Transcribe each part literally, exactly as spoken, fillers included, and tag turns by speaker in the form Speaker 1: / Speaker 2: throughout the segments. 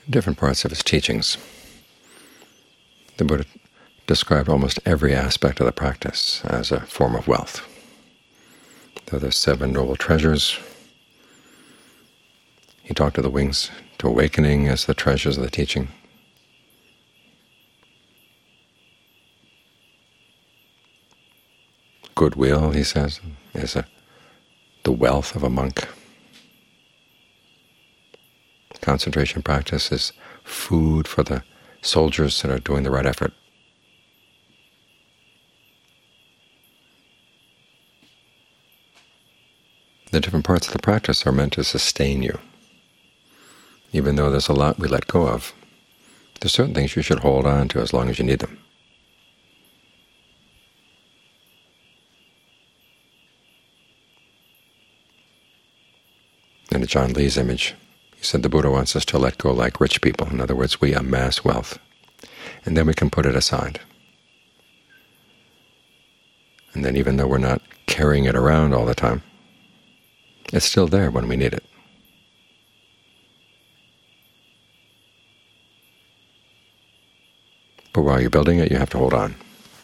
Speaker 1: different parts of his teachings, the Buddha described almost every aspect of the practice as a form of wealth. Though there's seven noble treasures, he talked of the wings to awakening as the treasures of the teaching. Goodwill, he says, is a, the wealth of a monk. Concentration practice is food for the soldiers that are doing the right effort. The different parts of the practice are meant to sustain you. Even though there's a lot we let go of, there's certain things you should hold on to as long as you need them. In John Lee's image, he said the Buddha wants us to let go like rich people. In other words, we amass wealth, and then we can put it aside. And then even though we're not carrying it around all the time, it's still there when we need it. But while you're building it, you have to hold on.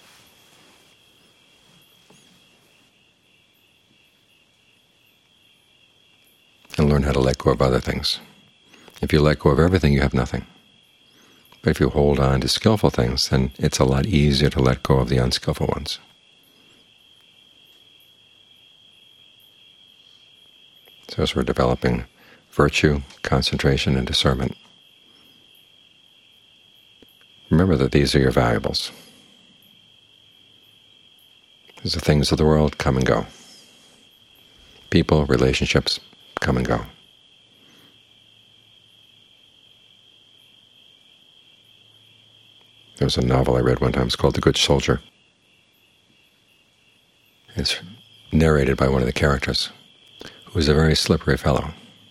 Speaker 1: And learn how to let go of other things. If you let go of everything, you have nothing. But if you hold on to skillful things, then it's a lot easier to let go of the unskillful ones. So as we're developing virtue, concentration, and discernment, remember that these are your valuables. Because the things of the world come and go. People, relationships come and go. There was a novel I read one time. It's called The Good Soldier. It's narrated by one of the characters, who is a very slippery fellow.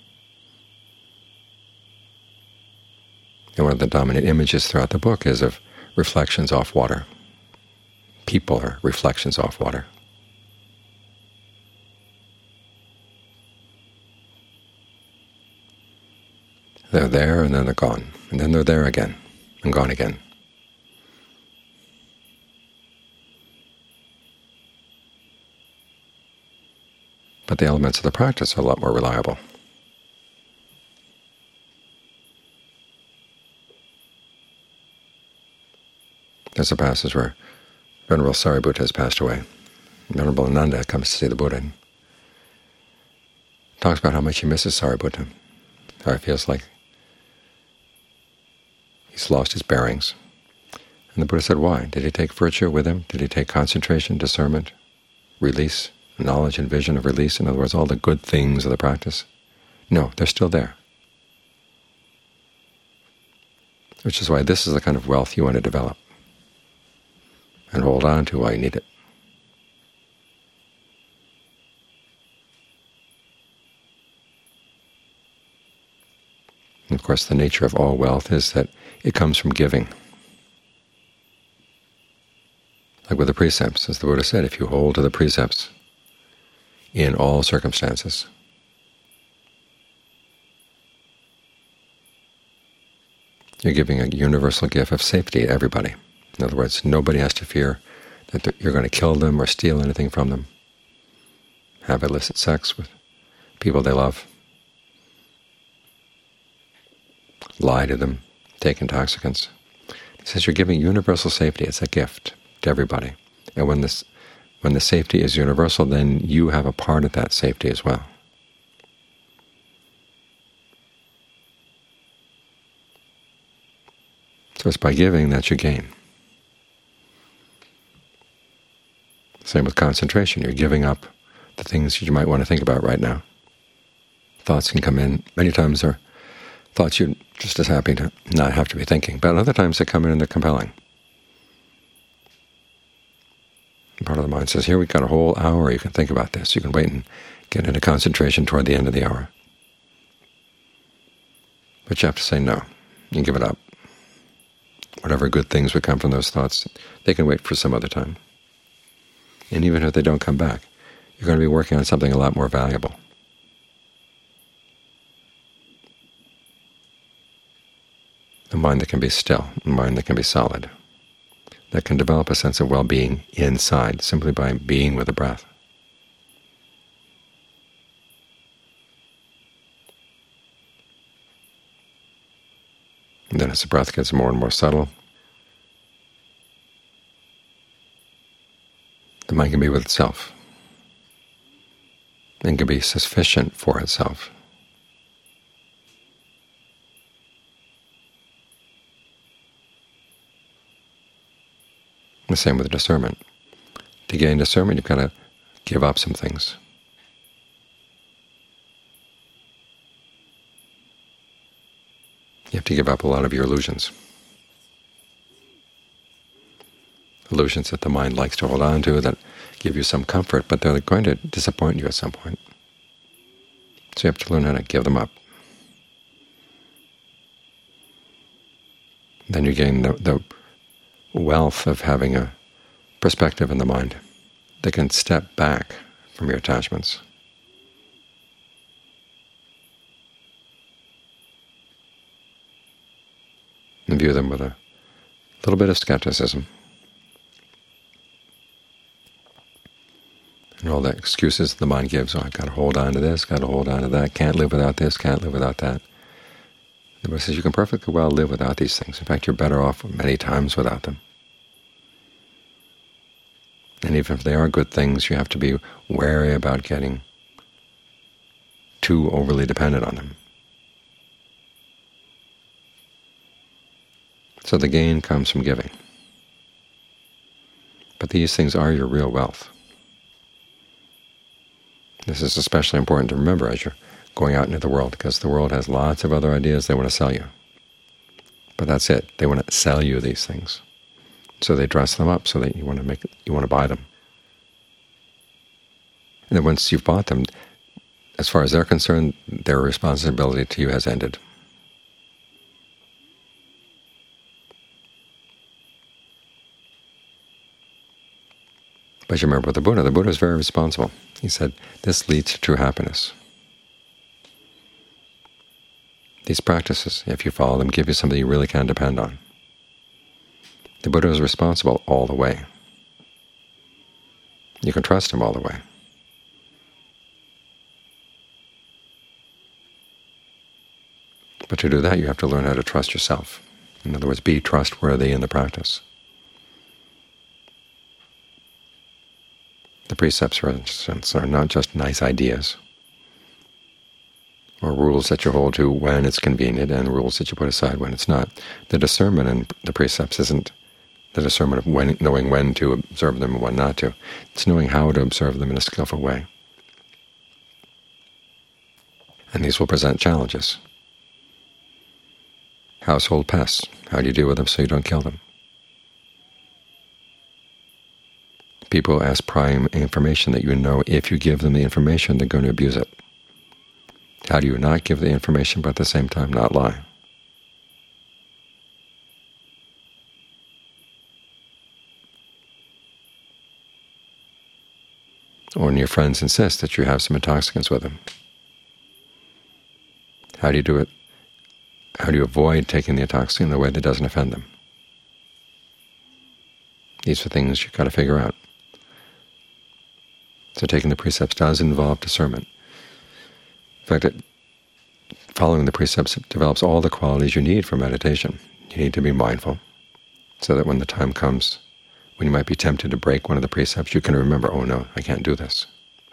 Speaker 1: And one of the dominant images throughout the book is of reflections off water. People are reflections off water. They're there and then they're gone, and then they're there again and gone again. But the elements of the practice are a lot more reliable. There's a passage where Venerable Sariputta has passed away. Venerable Ananda comes to see the Buddha and talks about how much he misses Sariputta, how it feels like he's lost his bearings. And the Buddha said, why? Did he take virtue with him? Did he take concentration, discernment, release, knowledge and vision of release? In other words, all the good things of the practice? No, they're still there. Which is why this is the kind of wealth you want to develop and hold on to while you need it. And of course, the nature of all wealth is that it comes from giving. Like with the precepts, as the Buddha said, if you hold to the precepts in all circumstances, you're giving a universal gift of safety to everybody. In other words, nobody has to fear that you're going to kill them or steal anything from them, have illicit sex with people they love, lie to them, take intoxicants. He says you're giving universal safety. It's a gift to everybody. And when this, when the safety is universal, then you have a part of that safety as well. So it's by giving that you gain. Same with concentration. You're giving up the things you might want to think about right now. Thoughts can come in. Many times they're thoughts you're just as happy to not have to be thinking, but other times they come in and they're compelling. And part of the mind says, here we've got a whole hour, you can think about this. You can wait and get into concentration toward the end of the hour. But you have to say no. You can give it up. Whatever good things would come from those thoughts, they can wait for some other time. And even if they don't come back, you're going to be working on something a lot more valuable. mind that can be still, a mind that can be solid, that can develop a sense of well-being inside simply by being with the breath. And then as the breath gets more and more subtle, the mind can be with itself and can be sufficient for itself. The same with discernment. To gain discernment, you've got to give up some things. You have to give up a lot of your illusions. Illusions that the mind likes to hold on to, that give you some comfort, but they're going to disappoint you at some point. So you have to learn how to give them up. Then you gain the, the wealth of having a perspective in the mind that can step back from your attachments. And view them with a little bit of skepticism. And all the excuses the mind gives, oh, I've got to hold on to this, got to hold on to that, can't live without this, can't live without that. The Buddha says you can perfectly well live without these things. In fact, you're better off many times without them. And even if they are good things, you have to be wary about getting too overly dependent on them. So the gain comes from giving. But these things are your real wealth. This is especially important to remember as you're going out into the world, because the world has lots of other ideas they want to sell you. But that's it. They want to sell you these things. So they dress them up so that you want to make you want to buy them. And then once you've bought them, as far as they're concerned, their responsibility to you has ended. But you remember with the Buddha, the Buddha is very responsible. He said, this leads to true happiness. These practices, if you follow them, give you something you really can depend on. The Buddha is responsible all the way. You can trust him all the way. But to do that, you have to learn how to trust yourself. In other words, be trustworthy in the practice. The precepts, for instance, are not just nice ideas or rules that you hold to when it's convenient and rules that you put aside when it's not. The discernment in the precepts isn't the discernment of when, knowing when to observe them and when not to. It's knowing how to observe them in a skillful way. And these will present challenges. Household pests. How do you deal with them so you don't kill them? People ask prime information that you know if you give them the information, they're going to abuse it. How do you not give the information but at the same time not lie? Or when your friends insist that you have some intoxicants with them, how do you do it? How do you avoid taking the intoxicant in a way that doesn't offend them? These are things you've got to figure out. So taking the precepts does involve discernment. In fact, it, following the precepts develops all the qualities you need for meditation. You need to be mindful, so that when the time comes when you might be tempted to break one of the precepts, you can remember, oh no, I can't do this.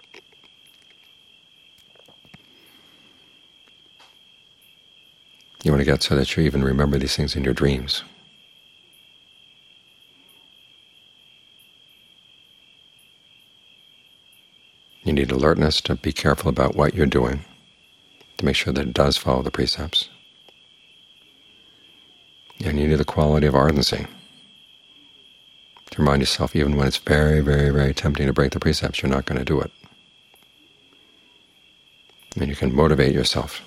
Speaker 1: You want to get so that you even remember these things in your dreams. You need alertness to be careful about what you're doing, to make sure that it does follow the precepts. And you need the quality of ardency, to remind yourself even when it's very, very, very tempting to break the precepts, you're not going to do it. And you can motivate yourself.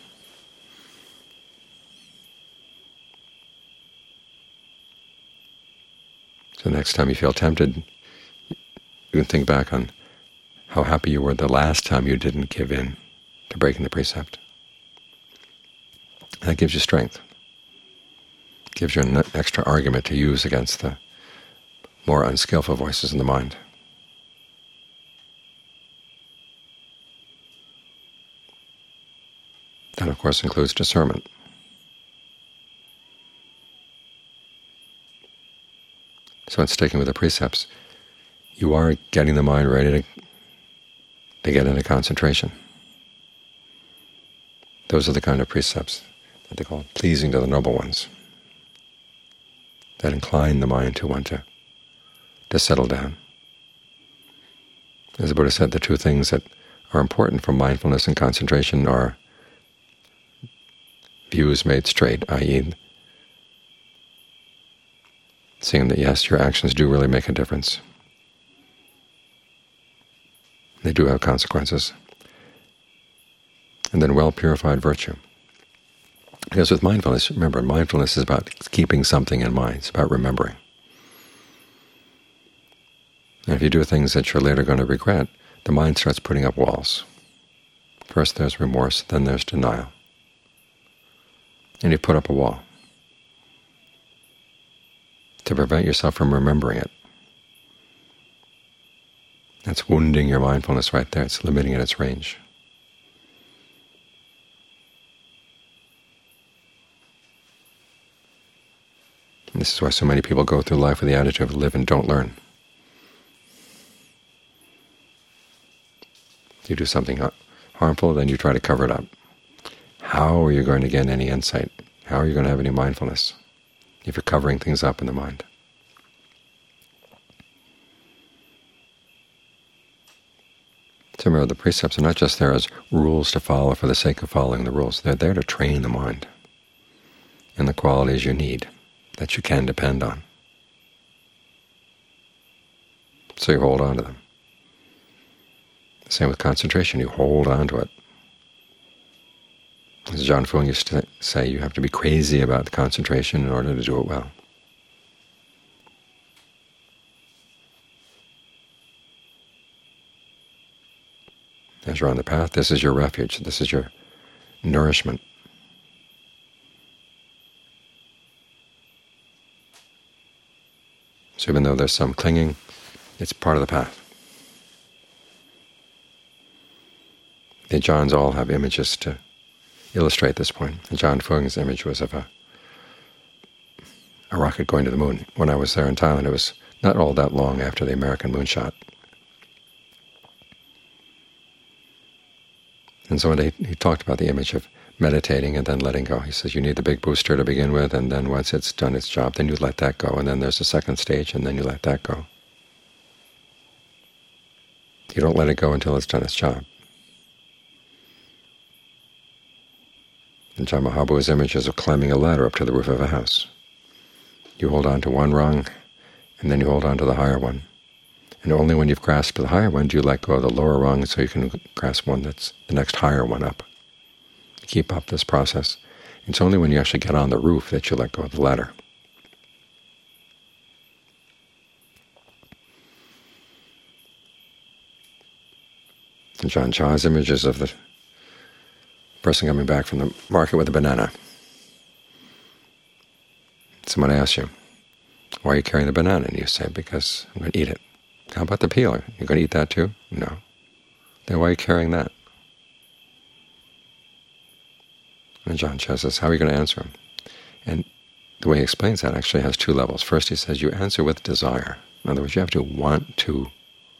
Speaker 1: So next time you feel tempted, you can think back on how happy you were the last time you didn't give in to breaking the precept. That gives you strength. gives you an extra argument to use against the more unskillful voices in the mind. That, of course, includes discernment. So in sticking with the precepts, you are getting the mind ready to, to get into concentration. Those are the kind of precepts that they call pleasing to the noble ones, that incline the mind to want to, to settle down. As the Buddha said, the two things that are important for mindfulness and concentration are views made straight, that is, seeing that, yes, your actions do really make a difference. They do have consequences. And then well-purified virtue. Because with mindfulness, remember, mindfulness is about keeping something in mind. It's about remembering. And if you do things that you're later going to regret, the mind starts putting up walls. First there's remorse, then there's denial. And you put up a wall to prevent yourself from remembering it. That's wounding your mindfulness right there. It's limiting its range. And this is why so many people go through life with the attitude of live and don't learn. You do something harmful, then you try to cover it up. How are you going to get any insight? How are you going to have any mindfulness if you're covering things up in the mind? So remember, the precepts are not just there as rules to follow for the sake of following the rules. They're there to train the mind in the qualities you need, that you can depend on. So you hold on to them. Same with concentration. You hold on to it. As Ajaan Fuang used to say, you have to be crazy about concentration in order to do it well. As you're on the path, this is your refuge. This is your nourishment. So even though there's some clinging, it's part of the path. The Ajaans all have images to illustrate this point. Ajaan Fuang's image was of a, a rocket going to the moon. When I was there in Thailand, it was not all that long after the American moonshot. And so he, he talked about the image of meditating and then letting go. He says you need the big booster to begin with, and then once it's done its job, then you let that go, and then there's a second stage, and then you let that go. You don't let it go until it's done its job. And Ajaan Mahabohu's image is of climbing a ladder up to the roof of a house. You hold on to one rung, and then you hold on to the higher one. And only when you've grasped the higher one do you let go of the lower rung so you can grasp one that's the next higher one up. You keep up this process. It's only when you actually get on the roof that you let go of the ladder. And Ajaan Chah's image is of the person coming back from the market with a banana. Someone asks you, why are you carrying the banana? And you say, because I'm going to eat it. How about the peel? You're going to eat that too? No. Then why are you carrying that? And Ajaan Chah says, how are you going to answer him? And the way he explains that actually has two levels. First, he says you answer with desire. In other words, you have to want to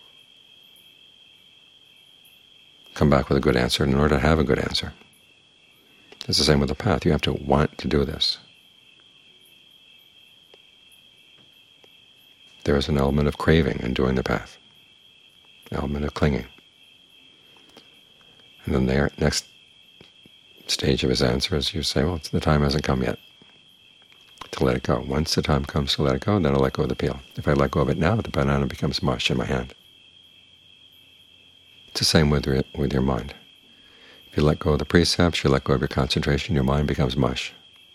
Speaker 1: come back with a good answer in order to have a good answer. It's the same with the path. You have to want to do this. There is an element of craving in doing the path, an element of clinging. And then the next stage of his answer is you say, well, the time hasn't come yet to let it go. Once the time comes to let it go, then I'll let go of the peel. If I let go of it now, the banana becomes mush in my hand. It's the same with your, with your mind. If you let go of the precepts, you let go of your concentration, your mind becomes mush.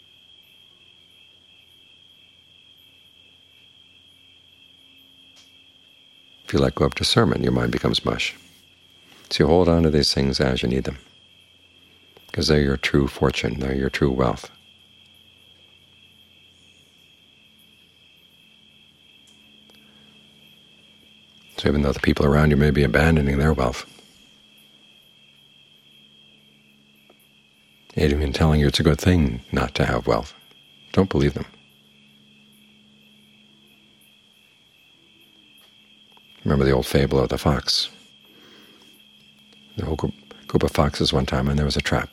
Speaker 1: If you let go of discernment, your mind becomes mush. So you hold on to these things as you need them, because they're your true fortune, they're your true wealth. So even though the people around you may be abandoning their wealth, even telling you it's a good thing not to have wealth, don't believe them. Remember the old fable of the fox. The whole group, group of foxes one time, and there was a trap.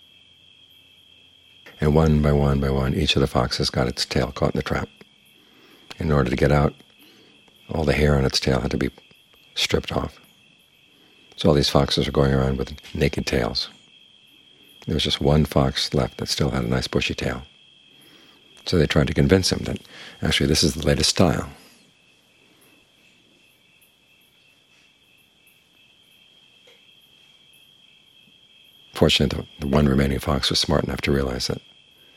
Speaker 1: And one by one by one, each of the foxes got its tail caught in the trap. In order to get out, all the hair on its tail had to be stripped off. So all these foxes were going around with naked tails. There was just one fox left that still had a nice bushy tail. So they tried to convince him that actually this is the latest style. Fortunately, the one remaining fox was smart enough to realize that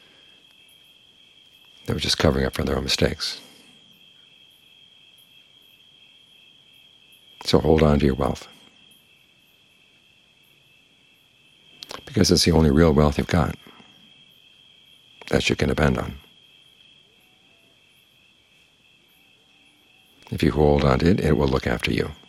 Speaker 1: they were just covering up for their own mistakes. So hold on to your wealth, because it's the only real wealth you've got that you can depend on. If you hold on to it, it will look after you.